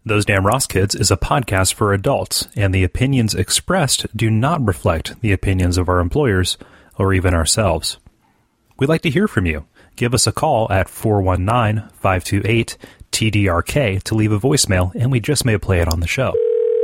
Those Damn Ross Kids is a podcast for adults, and the opinions expressed do not reflect the opinions of our employers or even ourselves. We'd like to hear from you. Give us a call at 419-528-TDRK to leave a voicemail, and we just may play it on the show.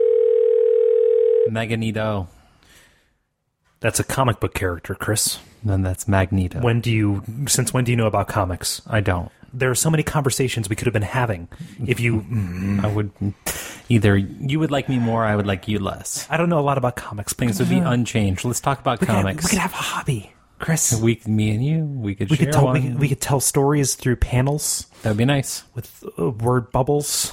Magneto. That's a comic book character, Chris. Then that's Magneto. Since when do you know about comics? I don't. There are so many conversations we could have been having if you... I would... Either you would like me more, I would like you less. I don't know a lot about comics. Things would be unchanged. Let's talk about comics. We could have a hobby, Chris. Me and you, we could share one. We could tell stories through panels. That would be nice. With word bubbles.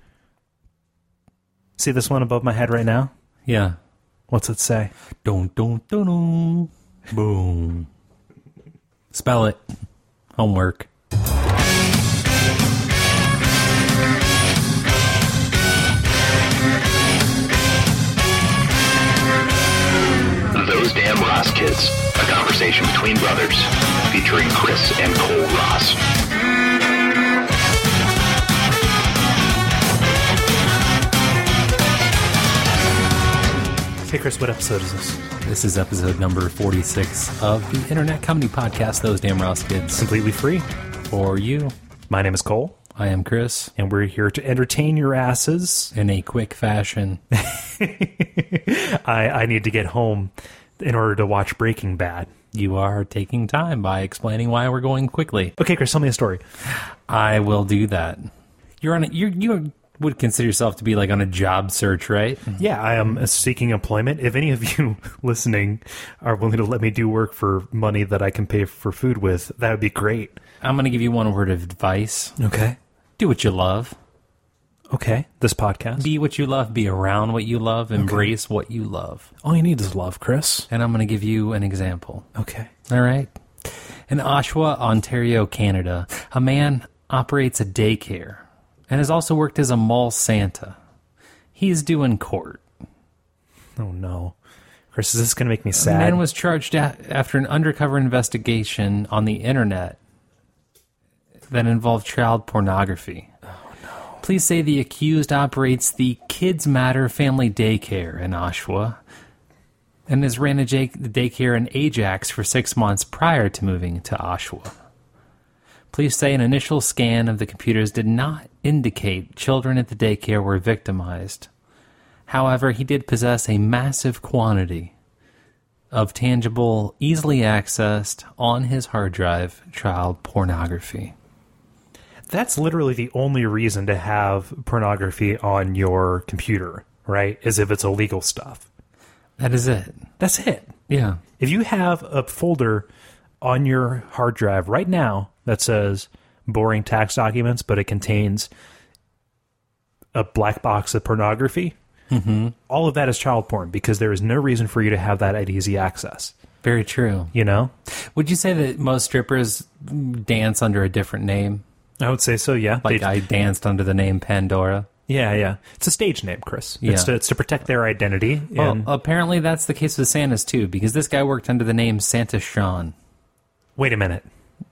See this one above my head right now? Yeah. What's it say? Dun, dun, dun, dun. Boom. Spell it. Homework. Those Damn Ross Kids, a conversation between brothers, featuring Chris and Cole Ross. Hey Chris, what episode is this? This is episode number 46 of the internet comedy podcast, Those Damn Ross Kids. Completely free. For you. My name is Cole. I am Chris. And we're here to entertain your asses. In a quick fashion. I need to get home in order to watch Breaking Bad. You are taking time by explaining why we're going quickly. Okay, Chris, tell me a story. I will do that. You would consider yourself to be like on a job search, right? Yeah, I am seeking employment. If any of you listening are willing to let me do work for money that I can pay for food with, that would be great. I'm going to give you one word of advice. Okay. Do what you love. Okay, this podcast. Be what you love. Be around what you love. Embrace what you love. All you need is love, Chris. And I'm going to give you an example. Okay. All right. In Oshawa, Ontario, Canada, a man operates a daycare and has also worked as a mall Santa. He's due in court. Oh, no. Chris, is this going to make me sad? The man was charged after an undercover investigation on the internet that involved child pornography. Police say the accused operates the Kids Matter Family Daycare in Oshawa and has ran a daycare in Ajax for 6 months prior to moving to Oshawa. Police say an initial scan of the computers did not indicate children at the daycare were victimized. However, he did possess a massive quantity of tangible, easily accessed, on his hard drive, child pornography. That's literally the only reason to have pornography on your computer, right? Is if it's illegal stuff. That is it. That's it. Yeah. If you have a folder on your hard drive right now that says boring tax documents, but it contains a black box of pornography, all of that is child porn because there is no reason for you to have that at easy access. Very true. You know? Would you say that most strippers dance under a different name? I would say so, yeah. Like I danced under the name Pandora. Yeah. It's a stage name, Chris. Yeah. It's to protect their identity. Well, apparently that's the case with Santa's too, because this guy worked under the name Santa Sean. Wait a minute.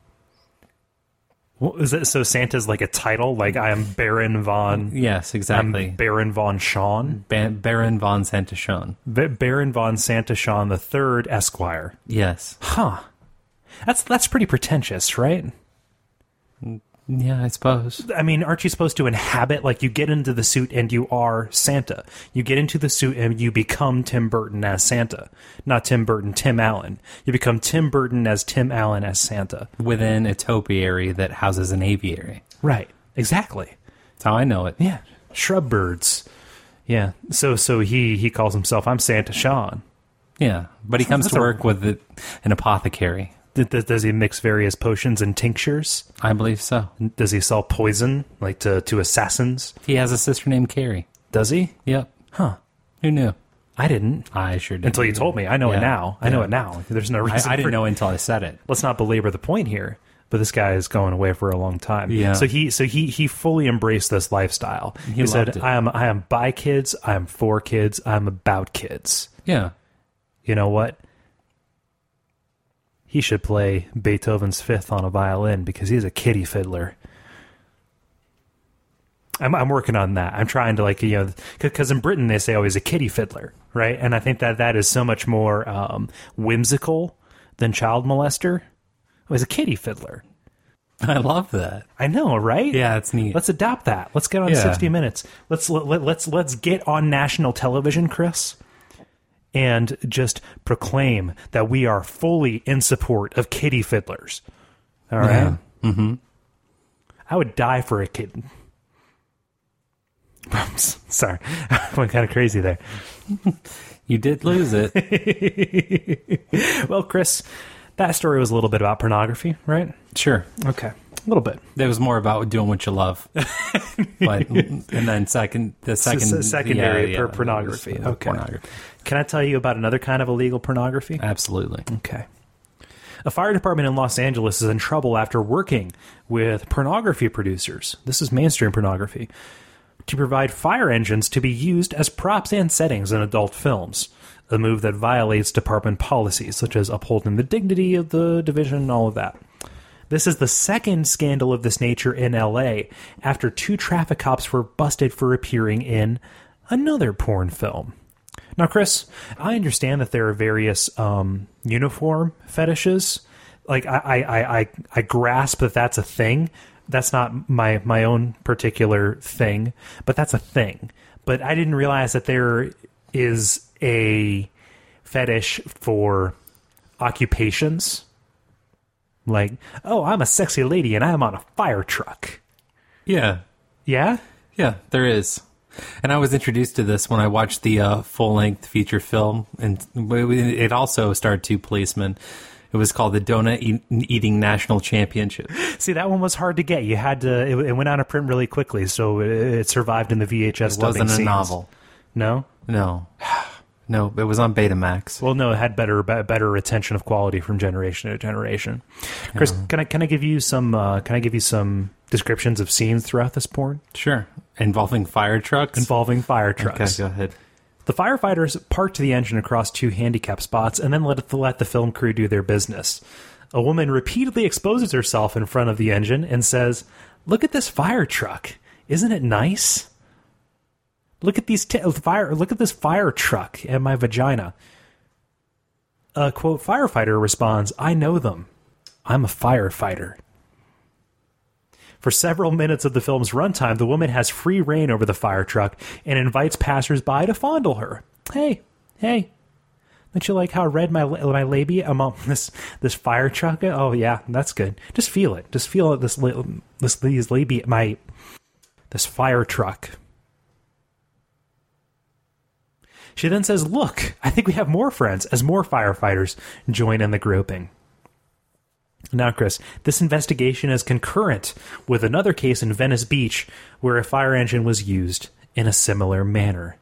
What, is it, so Santa's like a title? Like I am Baron von... Yes, exactly. I'm Baron von Sean? Baron von Santa Sean. Baron von Santa Sean III, Esquire. Yes. Huh. That's pretty pretentious, right? Yeah, I suppose. I mean, aren't you supposed to inhabit, like you get into the suit and you are Santa. You get into the suit and you become Tim Burton as Santa. Not Tim Burton, Tim Allen. You become Tim Burton as Tim Allen as Santa. Within a topiary that houses an aviary. Right. Exactly. That's how I know it. Yeah. Shrub birds. Yeah. So he calls himself, I'm Santa Sean. Yeah. But he comes to work with an apothecary. Does he mix various potions and tinctures? I believe so. Does he sell poison, like to assassins? He has a sister named Carrie. Does he? Yep. Huh. Who knew? I didn't. I sure did. Until you told me. I know it now. I know it now. There's no reason. I didn't know until I said it. Let's not belabor the point here. But this guy is going away for a long time. Yeah. So he fully embraced this lifestyle. He said, loved it. I am by kids, I am for kids, I'm about kids. Yeah. You know what? He should play Beethoven's Fifth on a violin because he's a kiddie fiddler. I'm working on that. I'm trying to, like, because in Britain they say, oh, he's a kitty fiddler, right? And I think that is so much more whimsical than child molester. Oh, he's a kitty fiddler. I love that. I know, right? Yeah, it's neat. Let's adopt that. Let's get on 60 Minutes. Let's get on national television, Chris, and just proclaim that we are fully in support of kitty fiddlers. All right? Yeah. Mm-hmm. I would die for a kitten. Sorry. I went kind of crazy there. You did lose it. Well, Chris, that story was a little bit about pornography, right? Sure. Okay. A little bit. It was more about doing what you love. But, and then secondary pornography. Okay. Pornography. Can I tell you about another kind of illegal pornography? Absolutely. Okay. A fire department in Los Angeles is in trouble after working with pornography producers. This is mainstream pornography. To provide fire engines to be used as props and settings in adult films. A move that violates department policies, such as upholding the dignity of the division, all of that. This is the second scandal of this nature in L.A. after 2 traffic cops were busted for appearing in another porn film. Now, Chris, I understand that there are various uniform fetishes. Like, I grasp that that's a thing. That's not my own particular thing, but that's a thing. But I didn't realize that there is a fetish for occupations. Like, oh, I'm a sexy lady and I'm on a fire truck. Yeah. Yeah? Yeah, there is. And I was introduced to this when I watched the full-length feature film, and it also starred 2 policemen. It was called the Donut Eating National Championship. See, that one was hard to get. You had to. It went out of print really quickly, so it survived in the VHS. It wasn't a scenes. novel. No, no. It was on Betamax. Well, no, it had better retention of quality from generation to generation. Chris, can I give you some descriptions of scenes throughout this porn? Sure. Involving fire trucks. Okay, go ahead. The firefighters parked the engine across 2 handicap spots and then let the film crew do their business. A woman repeatedly exposes herself in front of the engine and says, "Look at this fire truck. Isn't it nice? Look at look at this fire truck and my vagina." A quote firefighter responds, "I know them. I'm a firefighter." For several minutes of the film's runtime, the woman has free reign over the fire truck and invites passersby to fondle her. Hey, don't you like how red my labia am on this fire truck? Oh yeah, that's good. Just feel it. This labia, this fire truck. She then says, "Look, I think we have more friends," as more firefighters join in the grouping. Now, Chris, this investigation is concurrent with another case in Venice Beach where a fire engine was used in a similar manner.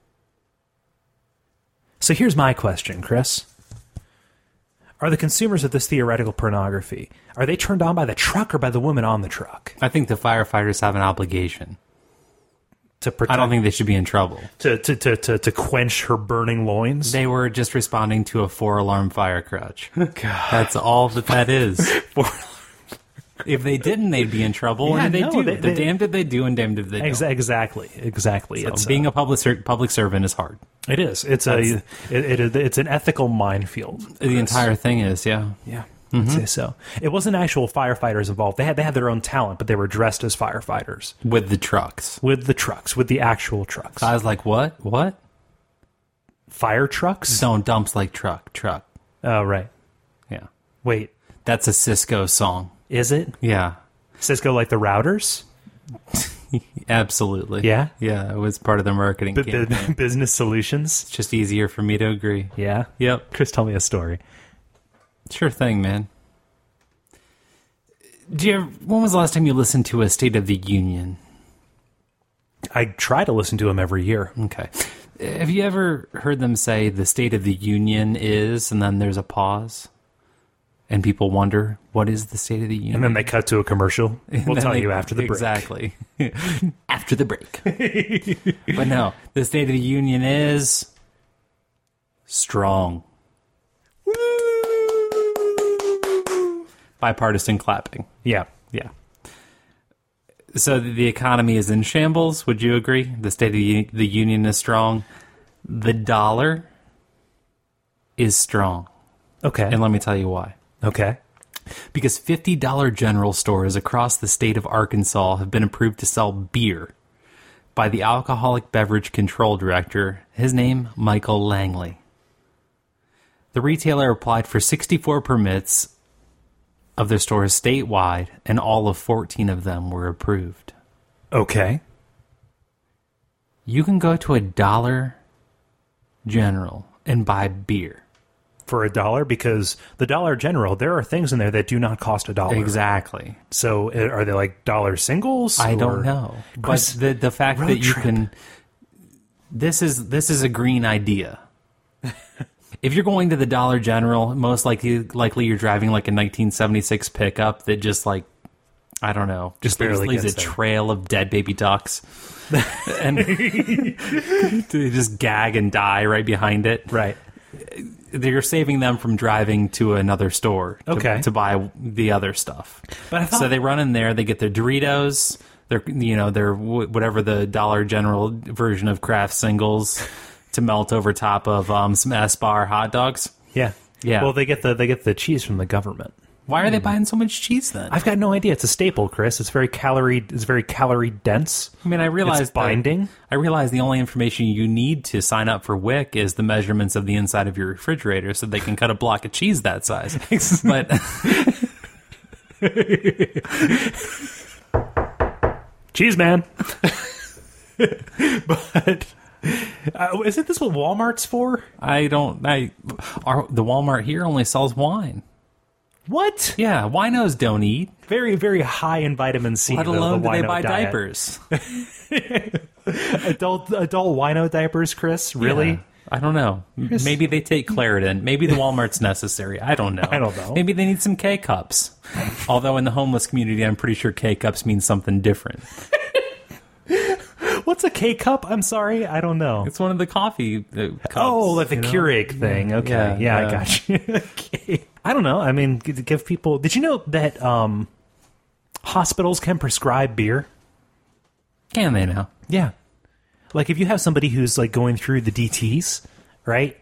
So here's my question, Chris. Are the consumers of this theoretical pornography, are they turned on by the truck or by the woman on the truck? I think the firefighters have an obligation. To protect, I don't think they should be in trouble. To quench her burning loins? They were just responding to a 4-alarm fire crutch. God. That's all that is. If they didn't, they'd be in trouble. Yeah, and they do. They damned if they do and damned if they don't. Exactly. So being a public servant is hard. It is. It's an ethical minefield. Chris. The entire thing is, yeah. Mm-hmm. I'd say so. It wasn't actual firefighters involved. They had their own talent, but they were dressed as firefighters. With the trucks. With the actual trucks. I was like, what? What? Fire trucks? No, dumps like truck. Oh, right. Yeah. Wait. That's a Cisco song. Is it? Yeah. Cisco like the routers? Absolutely. Yeah? Yeah, it was part of their marketing campaign. Business solutions? It's just easier for me to agree. Yeah? Yep. Chris, tell me a story. Sure thing, man. When was the last time you listened to a State of the Union? I try to listen to them every year. Okay. Have you ever heard them say the State of the Union is, and then there's a pause? And people wonder, what is the State of the Union? And then they cut to a commercial. We'll tell you after the break. Exactly. After the break. But no, the State of the Union is strong. Bipartisan clapping. Yeah. So the economy is in shambles. Would you agree? The State of the Union is strong. The dollar is strong. Okay. And let me tell you why. Okay. Because $50 general stores across the state of Arkansas have been approved to sell beer by the Alcoholic Beverage Control Director, his name, Michael Langley. The retailer applied for 64 permits of their stores statewide, and all of 14 of them were approved. Okay. You can go to a Dollar General and buy beer. For $1, because the Dollar General, there are things in there that do not cost $1. Exactly. So are they like dollar singles? I don't know. Chris, But the fact road that you trip. can... This is a green idea. If you're going to the Dollar General, most likely you're driving like a 1976 pickup that just like, I don't know, just barely leaves a gets there. trail of dead baby ducks. And they just gag and die right behind it. Right. They're saving them from driving to another store to buy the other stuff. But I thought- So they run in there, they get their Doritos, their whatever the Dollar General version of Kraft singles to melt over top of some S-Bar hot dogs. Yeah. Yeah. Well, they get the cheese from the government. Why are they buying so much cheese then? I've got no idea. It's a staple, Chris. It's very calorie dense. I mean, I realize It's binding. I realize the only information you need to sign up for WIC is the measurements of the inside of your refrigerator, so they can cut a block of cheese that size. But Cheese man. But isn't this what Walmart's for? the Walmart here only sells wine. What? Yeah, winos don't eat. Very, very high in vitamin C. Let alone the do they wino buy diet. diapers. Adult wino diapers, Chris? Really? Yeah, I don't know. Maybe they take Claritin. Maybe the Walmart's necessary. I don't know. I don't know. Maybe they need some K-cups. Although in the homeless community, I'm pretty sure K-cups mean something different. What's a K cup? I'm sorry, I don't know. It's one of the coffee cups. Oh, like the you know? Keurig thing. Okay, yeah, I got you. Okay. I don't know. I mean, give people. Did you know that hospitals can prescribe beer? Can they now? Yeah. Like if you have somebody who's like going through the DTs, right?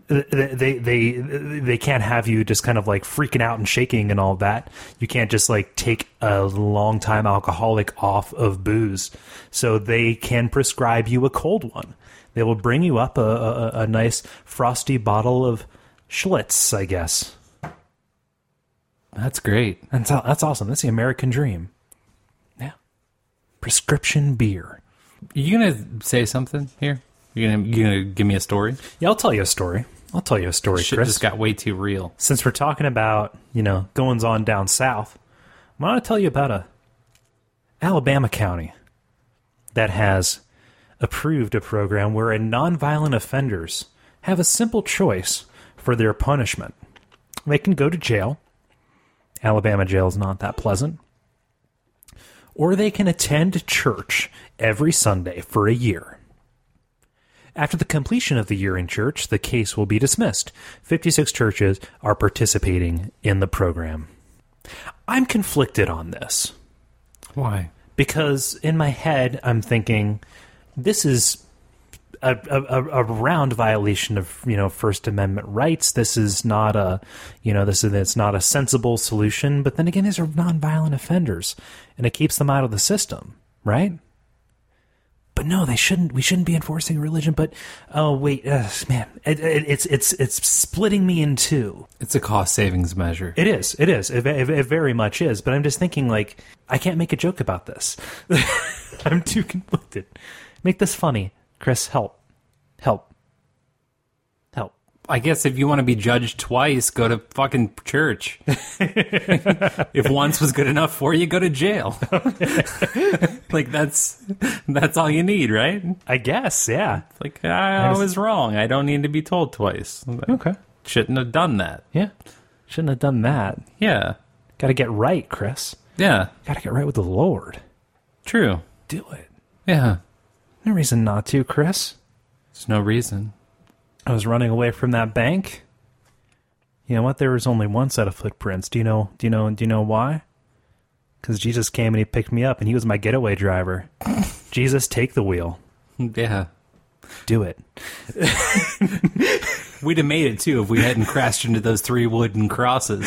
They can't have you just kind of like freaking out and shaking and all that. You can't just like take a long time alcoholic off of booze. So they can prescribe you a cold one. They will bring you up a nice frosty bottle of Schlitz, I guess. That's great. That's awesome. That's the American dream. Yeah. Prescription beer. You gonna say something here? You gonna give me a story? Yeah, I'll tell you a story. Shit Chris. just got way too real. Since we're talking about, goings on down south, I want to tell you about a Alabama county that has approved a program where nonviolent offenders have a simple choice for their punishment. They can go to jail. Alabama jail is not that pleasant. Or they can attend church every Sunday for a year. After the completion of the year in church, the case will be dismissed. 56 churches are participating in the program. I'm conflicted on this. Why? Because in my head, I'm thinking, this is a round violation of First Amendment rights. This is not it's not a sensible solution. But then again, these are nonviolent offenders, and it keeps them out of the system, right? But no, they shouldn't. We shouldn't be enforcing religion. But oh wait, man, it's splitting me in two. It's a cost savings measure. It is. It very much is. But I'm just thinking, like, I can't make a joke about this. I'm too conflicted. Make this funny, Chris. Help. I guess if you want to be judged twice, go to fucking church. If once was good enough for you, go to jail. Like that's all you need, right? I guess. Yeah. Like I was wrong. I don't need to be told twice. Okay. Shouldn't have done that. Yeah. Shouldn't have done that. Yeah. Got to get right, Chris. Yeah. Got to get right with the Lord. True. Do it. Yeah. No reason not to, Chris. There's no reason. I was running away from that bank. You know what? There was only one set of footprints. Do you know why? because Jesus came and he picked me up, and he was my getaway driver. Jesus, take the wheel. Yeah. Do it. We'd have made it, too, if we hadn't crashed into those 3 wooden crosses.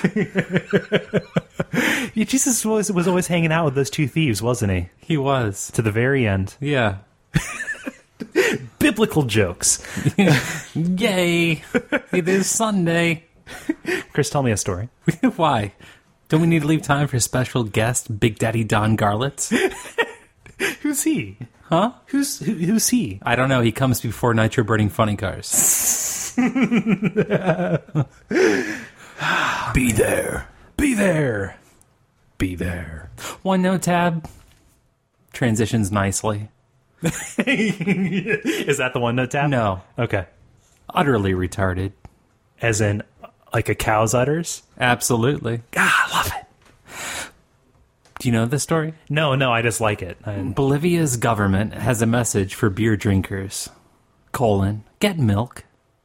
Yeah, Jesus was always hanging out with those 2 thieves, wasn't he? He was. To the very end. Yeah. Biblical jokes. Yay! It is Sunday. Chris, tell me a story. Why? Don't we need to leave time for special guest, Big Daddy Don Garlitz? Who's he? Huh? Who's he? I don't know. He comes before Nitro Burning Funny Cars. Be there. Be there. Be there. One note tab. Transitions nicely. Is that the one note tab? No. Okay. Utterly retarded. As in, like a cow's udders? Absolutely. Ah, I love it. Do you know this story? No, I just like it. Bolivia's government has a message for beer drinkers. : get milk.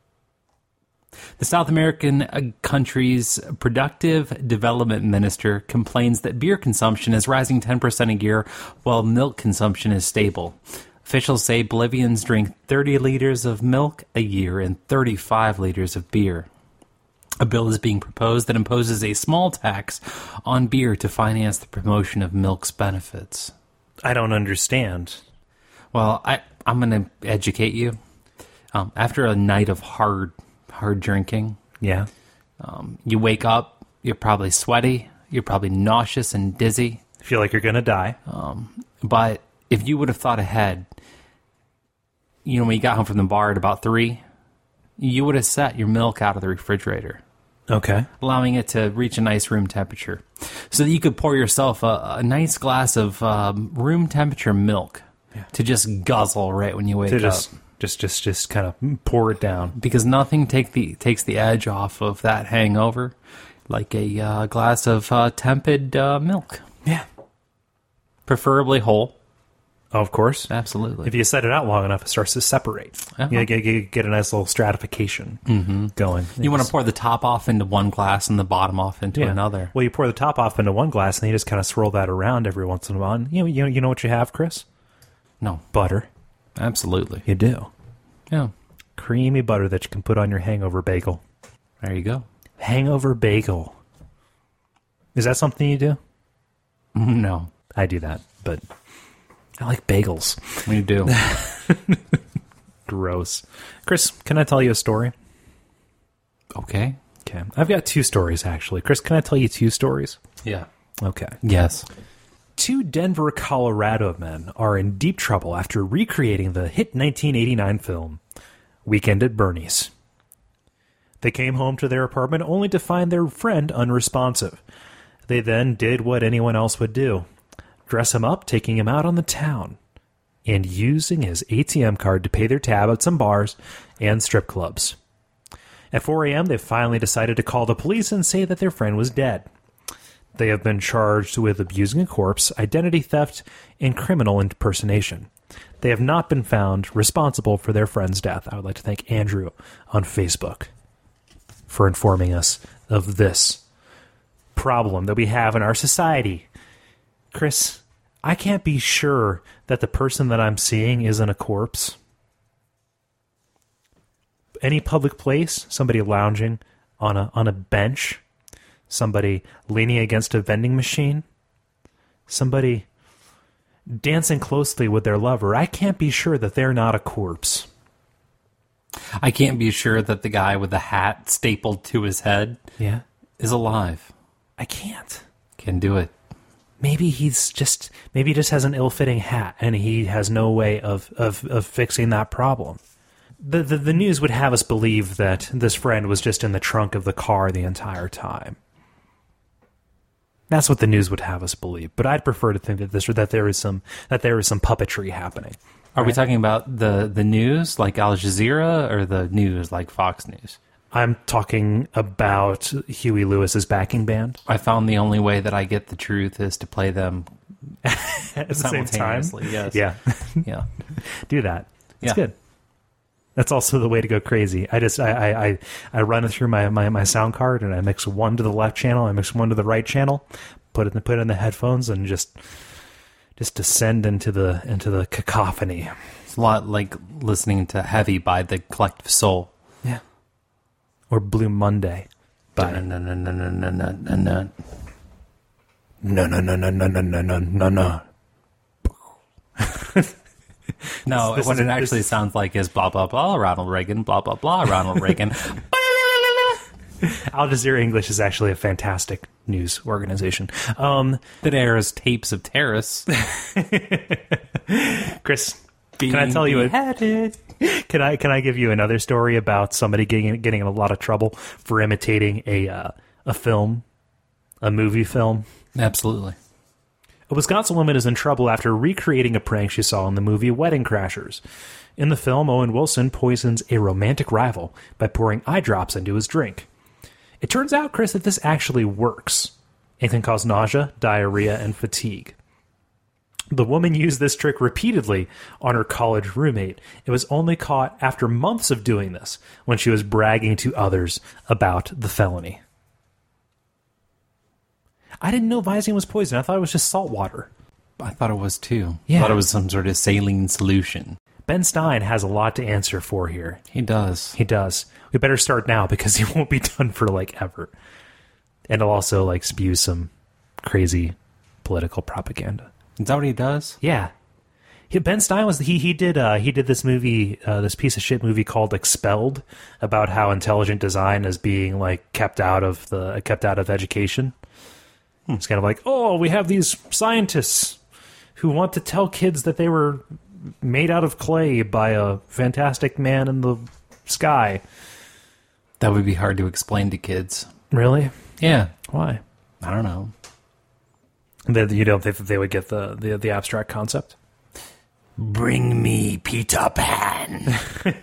The South American country's productive development minister complains that beer consumption is rising 10% a year while milk consumption is stable. Officials say Bolivians drink 30 liters of milk a year and 35 liters of beer. A bill is being proposed that imposes a small tax on beer to finance the promotion of milk's benefits. I don't understand. Well, I'm going to educate you. After a night of hard drinking, Yeah. you wake up, you're probably sweaty, you're probably nauseous and dizzy. Feel like you're going to die. But if you would have thought ahead, when you got home from the bar at about 3, you would have set your milk out of the refrigerator, Okay. allowing it to reach a nice room temperature, so that you could pour yourself a nice glass of room temperature milk to just guzzle right when you wake up. Just kind of pour it down. Because nothing takes the edge off of that hangover like a glass of tepid milk. Yeah. Preferably whole. Oh, of course. Absolutely. If you set it out long enough, it starts to separate. Uh-huh. You get a nice little stratification going. You want to pour the top off into one glass and the bottom off into another. Well, you pour the top off into one glass, and then you just kind of swirl that around every once in a while. And you know what you have, Chris? No. Butter. Absolutely. You do. Yeah. Creamy butter that you can put on your hangover bagel. There you go. Hangover bagel. Is that something you do? No. I do that, but I like bagels. We do. Gross. Chris, can I tell you a story? Okay. Okay. I've got 2 stories, actually. Chris, can I tell you 2 stories? Yeah. Okay. Yes. 2 Denver, Colorado men are in deep trouble after recreating the hit 1989 film, Weekend at Bernie's. They came home to their apartment only to find their friend unresponsive. They then did what anyone else would do. Dress him up, taking him out on the town, and using his ATM card to pay their tab at some bars and strip clubs. At 4 a.m., they finally decided to call the police and say that their friend was dead. They have been charged with abusing a corpse, identity theft, and criminal impersonation. They have not been found responsible for their friend's death. I would like to thank Andrew on Facebook for informing us of this problem that we have in our society. Chris, I can't be sure that the person that I'm seeing isn't a corpse. Any public place, somebody lounging on a bench, somebody leaning against a vending machine, somebody dancing closely with their lover, I can't be sure that they're not a corpse. I can't be sure that the guy with the hat stapled to his head is alive. I can't. Can do it. Maybe he just has an ill-fitting hat and he has no way of fixing that problem. The news would have us believe that this friend was just in the trunk of the car the entire time. That's what the news would have us believe. But I'd prefer to think that there is some puppetry happening. Are we talking about the news like Al Jazeera or the news like Fox News? I'm talking about Huey Lewis's backing band. I found the only way that I get the truth is to play them at the same time. Yes. Yeah. Yeah. Do that. It's Yeah. good. That's also the way to go crazy. I run it through my sound card, and I mix one to the left channel, I mix one to the right channel, put it in the headphones, and just descend into the cacophony. It's a lot like listening to Heavy by the Collective Soul. Yeah. Or Blue Monday by No. No, what it actually sounds like is blah, blah, blah, Ronald Reagan, blah, blah, blah, Ronald Reagan. Al Jazeera English is actually a fantastic news organization. That airs tapes of terrorists. Chris, can I tell you Can I give you another story about somebody getting in a lot of trouble for imitating a movie film? Absolutely. A Wisconsin woman is in trouble after recreating a prank she saw in the movie Wedding Crashers. In the film, Owen Wilson poisons a romantic rival by pouring eye drops into his drink. It turns out, Chris, that this actually works and can cause nausea, diarrhea, and fatigue. The woman used this trick repeatedly on her college roommate. It was only caught after months of doing this when she was bragging to others about the felony. I didn't know Visine was poison. I thought it was just salt water. I thought it was too. Yeah. I thought it was some sort of saline solution. Ben Stein has a lot to answer for here. He does. He does. We better start now because he won't be done for ever. And he'll also spew some crazy political propaganda. Is that what he does? Yeah. Ben Stein was he did this movie, this piece of shit movie called Expelled, about how intelligent design is being kept out of education. It's kind of like, oh, we have these scientists who want to tell kids that they were made out of clay by a fantastic man in the sky. That would be hard to explain to kids. Really? Yeah. Why? I don't know. You don't think that they would get the abstract concept? Bring me Peter Pan.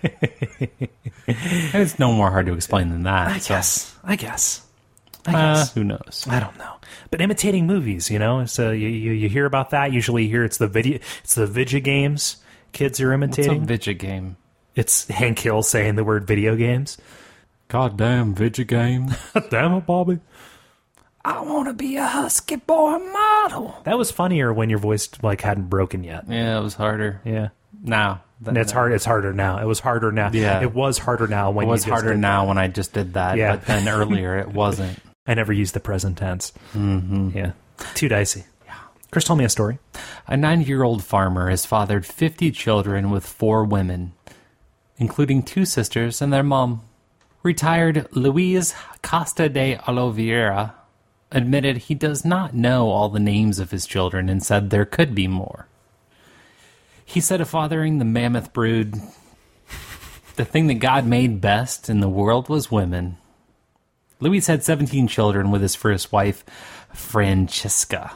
It's no more hard to explain than that. I guess. Who knows? I don't know. But imitating movies, so you hear about that. Usually you hear it's the video games kids are imitating. What's a video game? It's Hank Hill saying the word video games. Goddamn video game. Damn it, Bobby. I want to be a Husky Boy model. That was funnier when your voice hadn't broken yet. Yeah, it was harder. Yeah. Now. It's hard. It's harder now. It was harder now. Yeah. It was harder now when it was you just harder now when I just did that. Yeah. But then earlier it wasn't. I never used the present tense. Mm-hmm. Yeah. Too dicey. Yeah. Chris, tell me a story. A 90-year-old farmer has fathered 50 children with 4 women, including 2 sisters and their mom. Retired Luis Costa de Oliveira admitted he does not know all the names of his children and said there could be more. He said of fathering the mammoth brood, the thing that God made best in the world was women. Luis had 17 children with his first wife, Francesca.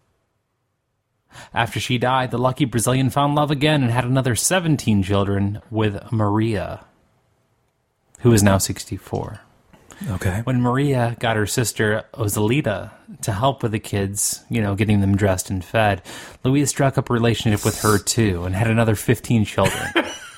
After she died, the lucky Brazilian found love again and had another 17 children with Maria, who is now 64. Okay. When Maria got her sister Ozelita to help with the kids, getting them dressed and fed, Luis struck up a relationship with her too and had another 15 children.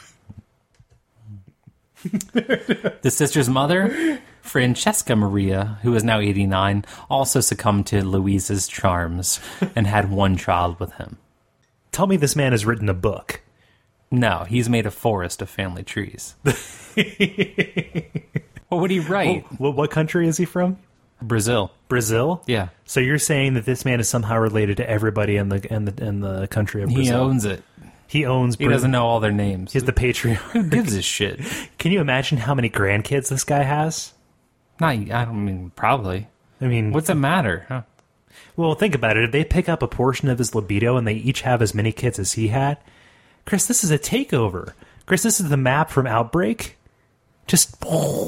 The sister's mother, Francesca Maria, who is now 89, also succumbed to Luis's charms and had 1 child with him. Tell me this man has written a book. No, he's made a forest of family trees. What would he write? What country is he from? Brazil. Brazil? Yeah. So you're saying that this man is somehow related to everybody in the country of Brazil? He owns it. He owns. He doesn't know all their names. He's the patriarch. Who gives a shit? Can you imagine how many grandkids this guy has? Probably. I mean, what's it matter? Huh? Well, think about it. If they pick up a portion of his libido and they each have as many kids as he had, Chris, this is a takeover. Chris, this is the map from Outbreak. Just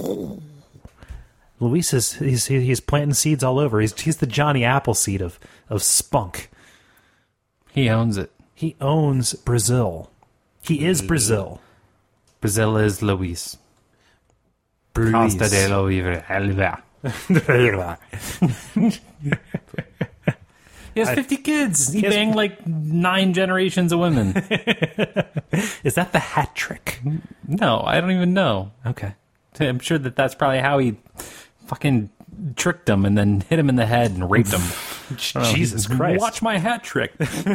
Luis he's planting seeds all over. He's the Johnny Appleseed of spunk. He owns it. He owns Brazil. He is Brazil. Brazil is Luis. Costa de Oliveira. He has 50 kids. He banged 9 generations of women. Is that the hat trick? No, I don't even know. Okay. I'm sure that's probably how he fucking tricked him and then hit him in the head and raped him. Jesus Christ. Watch my hat trick.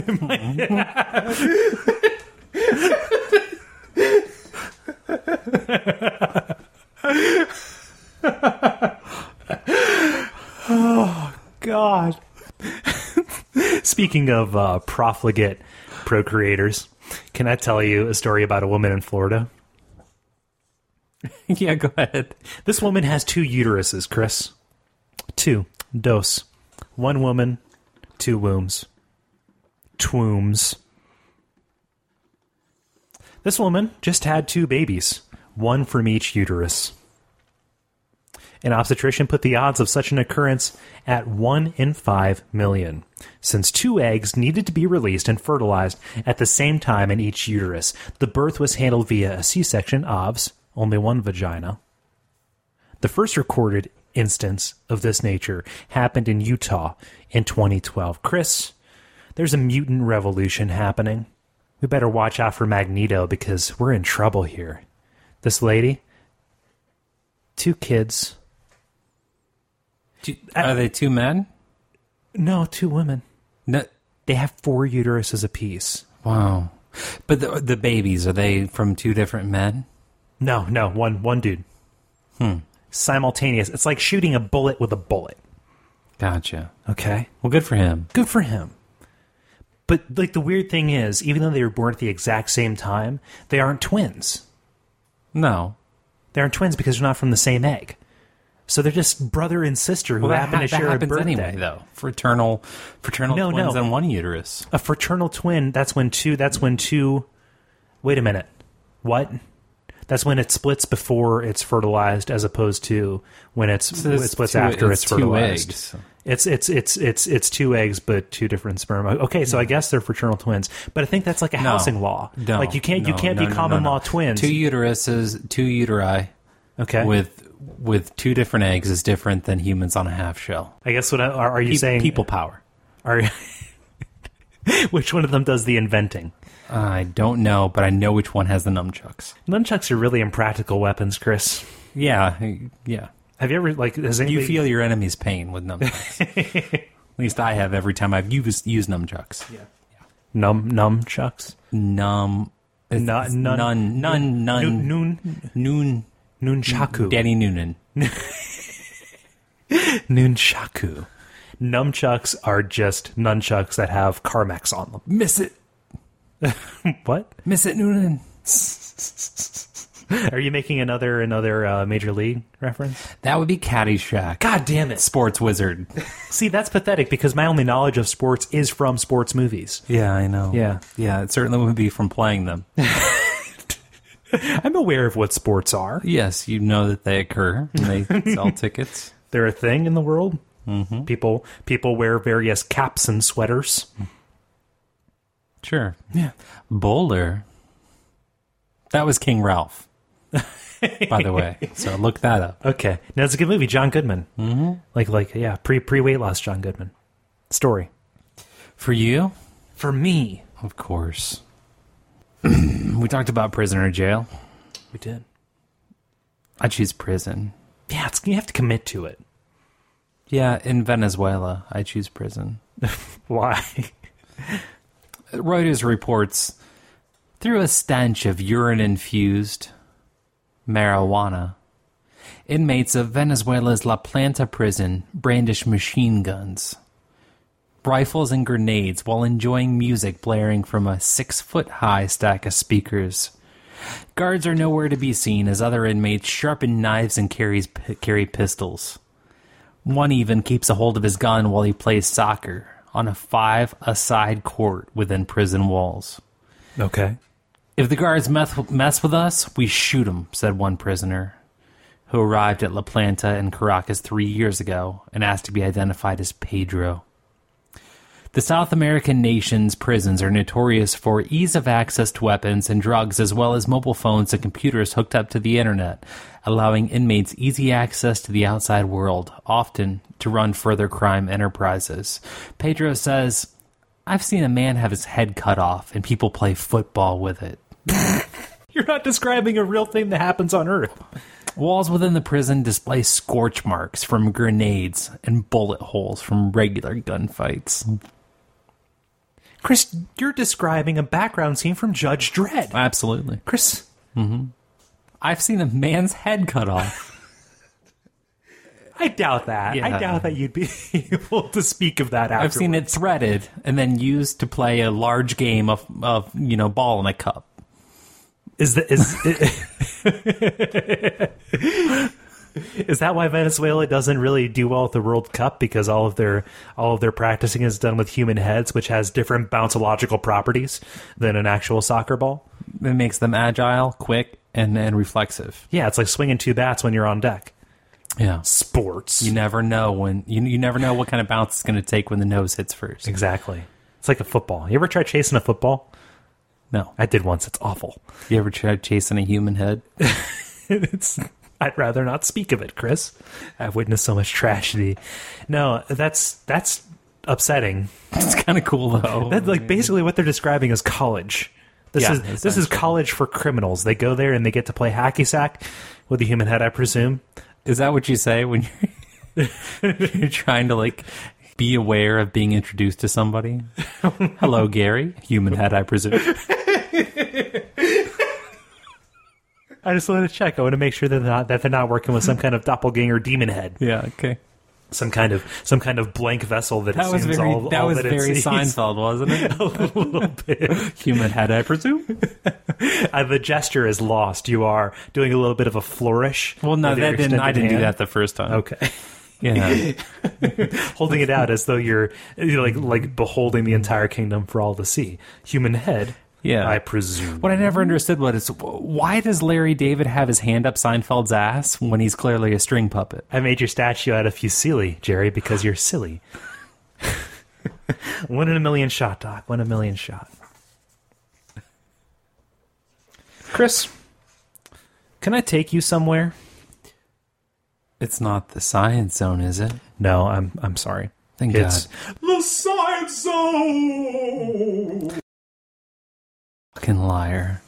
Oh, God. Speaking of profligate procreators, can I tell you a story about a woman in Florida? Yeah, go ahead. This woman has 2 uteruses, Chris. 2. Dos. 1 woman, 2 wombs. Twooms. This woman just had 2 babies, 1 from each uterus. An obstetrician put the odds of such an occurrence at 1 in 5 million, since 2 eggs needed to be released and fertilized at the same time in each uterus. The birth was handled via a C-section, OBS, only 1 vagina. The first recorded instance of this nature happened in Utah in 2012. Chris, there's a mutant revolution happening. We better watch out for Magneto because we're in trouble here. This lady, 2 kids. Are they 2 men? No, 2 women. No. They have 4 uteruses apiece. Wow. But the babies, are they from 2 different men? No, one dude. Simultaneous. It's like shooting a bullet with a bullet. Gotcha. Okay? Well, good for him. Good for him. But, like, the weird thing is, even though they were born at the exact same time, they aren't twins. No. They aren't twins because they're not from the same egg. So they're just brother and sister who happen to share a birthday. Anyway, though. Fraternal twins in one uterus. A fraternal twin, that's when two... Wait a minute. What? That's when it splits before it's fertilized, as opposed to when it splits after it's fertilized. 2 eggs. It's 2 eggs, but 2 different sperm. Okay, so I guess they're fraternal twins, but I think that's like a housing law. No, like you can't be common law twins. 2 uteruses, 2 uteri. Okay, with 2 different eggs is different than humans on a half shell. I guess what are you saying? People power. Which one of them does the inventing? I don't know, but I know which one has the nunchucks. Nunchucks are really impractical weapons, Chris. Yeah. Have you ever, like, has anybody... You feel your enemy's pain with nunchucks. At least I have every time I've used nunchucks. Yeah. Nunchucks? Nunchaku. Danny Noonan. Nunchaku. Nunchucks are just nunchucks that have Carmex on them. Miss it. What? Miss it, Noonan. Are you making another Major League reference? That would be Caddyshack. God damn it. Sports Wizard. See, that's pathetic because my only knowledge of sports is from sports movies. Yeah, I know. Yeah. Yeah, it certainly wouldn't be from playing them. I'm aware of what sports are. Yes, you know that they occur and they sell tickets. They're a thing in the world. Mm-hmm. People wear various caps and sweaters. Sure. Yeah. Bowler. That was King Ralph, by the way. So look that up. Okay. Now, it's a good movie. John Goodman. Mm-hmm. Pre-weight loss John Goodman. Story. For you? For me. Of course. We talked about prison or jail. We did. I choose prison. Yeah, you have to commit to it. Yeah, in Venezuela, I choose prison. Why? Reuters reports, through a stench of urine-infused marijuana, inmates of Venezuela's La Planta prison brandish machine guns, rifles, and grenades while enjoying music blaring from a 6-foot-high stack of speakers. Guards are nowhere to be seen as other inmates sharpen knives and carry pistols. One even keeps a hold of his gun while he plays soccer on a 5-a-side court within prison walls. Okay. If the guards mess with us, we shoot them, said one prisoner, who arrived at La Planta in Caracas 3 years ago and asked to be identified as Pedro. The South American nation's prisons are notorious for ease of access to weapons and drugs, as well as mobile phones and computers hooked up to the internet, allowing inmates easy access to the outside world, often to run further crime enterprises. Pedro says, "I've seen a man have his head cut off and people play football with it." You're not describing a real thing that happens on Earth. Walls within the prison display scorch marks from grenades and bullet holes from regular gunfights. Chris, you're describing a background scene from Judge Dredd. Absolutely. Chris. I've seen a man's head cut off. I doubt that. Yeah. I doubt that you'd be able to speak of that afterwards. I've seen it threaded and then used to play a large game of ball in a cup. Is that why Venezuela doesn't really do well at the World Cup? Because all of their practicing is done with human heads, which has different bounceological properties than an actual soccer ball. It makes them agile, quick, and reflexive. Yeah, it's like swinging two bats when you're on deck. Yeah. Sports. You never know when you never know what kind of bounce it's going to take when the nose hits first. Exactly. It's like a football. You ever try chasing a football? No. I did once. It's awful. You ever tried chasing a human head? I'd rather not speak of it, Chris. I've witnessed so much tragedy. No, that's upsetting. It's kind of cool though. That's like basically what they're describing as college. This is college for criminals. They go there and they get to play hacky sack with a human head, I presume. Is that what you say when you're trying to like be aware of being introduced to somebody? Hello, Gary. Human head, I presume. I just wanted to check. I want to make sure that they're not working with some kind of doppelganger demon head. Yeah. Okay. Some kind of blank vessel that was assumes very all that was that it very sees. Seinfeld, wasn't it? A little bit. Human head, I presume. The gesture is lost. You are doing a little bit of a flourish. Well, no, with your I didn't extended do hand. that the first time. Okay. Yeah. Holding it out as though you're like beholding the entire kingdom for all to see. Human head. Yeah. I presume. What I never understood was why does Larry David have his hand up Seinfeld's ass when he's clearly a string puppet? I made your statue out of Fusilli, Jerry, because you're silly. 1 in a million shot, Doc. 1 in a million shot. Chris, can I take you somewhere? It's not the Science Zone, is it? No, I'm sorry. Thank It's God. the Science Zone. Fucking liar.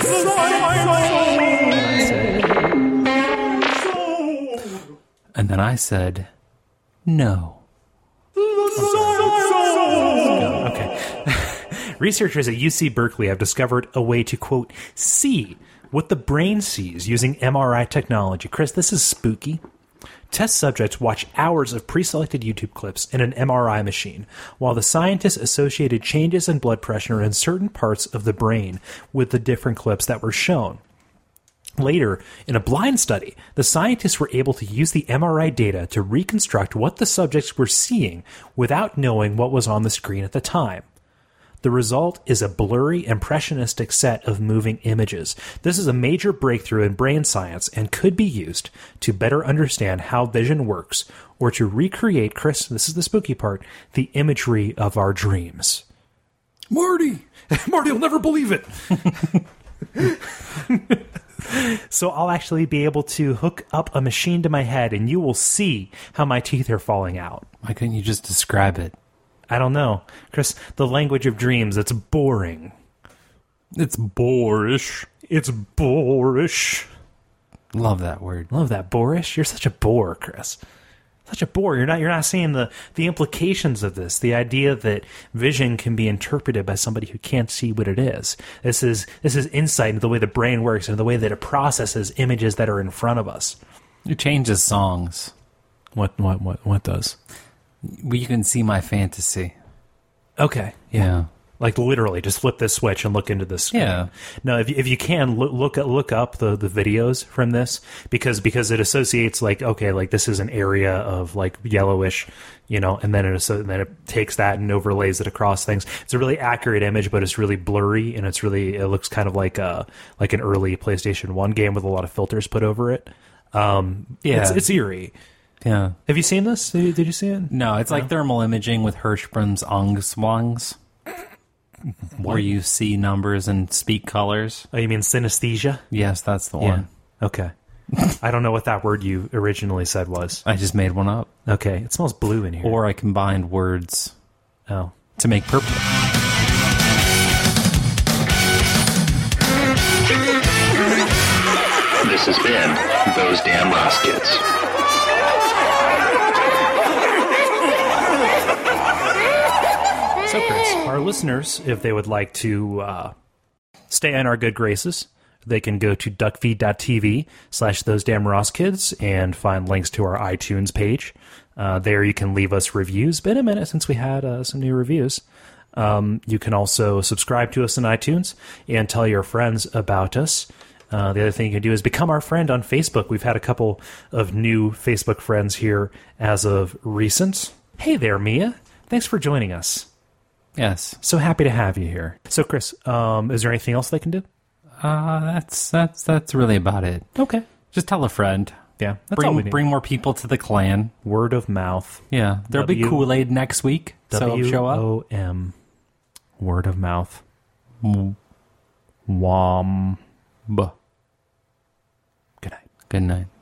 And then I said, no. Okay. Researchers at UC Berkeley have discovered a way to, quote, see what the brain sees using MRI technology. Chris, this is spooky. Test subjects watch hours of pre-selected YouTube clips in an MRI machine, while the scientists associated changes in blood pressure in certain parts of the brain with the different clips that were shown. Later, in a blind study, the scientists were able to use the MRI data to reconstruct what the subjects were seeing without knowing what was on the screen at the time. The result is a blurry, impressionistic set of moving images. This is a major breakthrough in brain science and could be used to better understand how vision works or to recreate, Chris, this is the spooky part, the imagery of our dreams. Marty! Marty will never believe it! So I'll actually be able to hook up a machine to my head and you will see how my teeth are falling out. Why couldn't you just describe it? I don't know. Chris, the language of dreams, it's boring. It's boorish. It's boorish. Love that word. Love that. Boorish? You're such a bore, Chris. Such a bore. You're not seeing the implications of this. The idea that vision can be interpreted by somebody who can't see what it is. This is insight into the way the brain works and the way that it processes images that are in front of us. It changes songs. What does? Well, you can see my fantasy. Okay. Yeah. Like literally, just flip this switch and look into this screen. Yeah. No, if you can look up the videos from this because it associates like okay, like this is an area of like yellowish, and then it takes that and overlays it across things. It's a really accurate image, but it's really blurry and it looks kind of like an early PlayStation 1 game with a lot of filters put over it. It's eerie. Yeah. Have you seen this? Did you see it? No, it's like thermal imaging with Hirschsprung's Angstwangs. Where you see numbers and speak colors. Oh, you mean synesthesia? Yes, that's the one. Okay. I don't know what that word you originally said was. I just made one up. Okay. It smells blue in here. Or I combined words to make purple. This has been Those Damn Ross Kids. So, Chris, our listeners, if they would like to stay in our good graces, they can go to duckfeed.tv/Those Damn Ross Kids and find links to our iTunes page. There you can leave us reviews. Been a minute since we had some new reviews. You can also subscribe to us on iTunes and tell your friends about us. The other thing you can do is become our friend on Facebook. We've had a couple of new Facebook friends here as of recent. Hey there, Mia. Thanks for joining us. Yes. So happy to have you here. So, Chris, is there anything else they can do? That's really about it. Okay. Just tell a friend. Yeah, that's all we need. Bring more people to the clan. Word of mouth. Yeah, there'll be Kool-Aid next week, so show up. WOM. Word of mouth. Wom. Buh. Good night. Good night.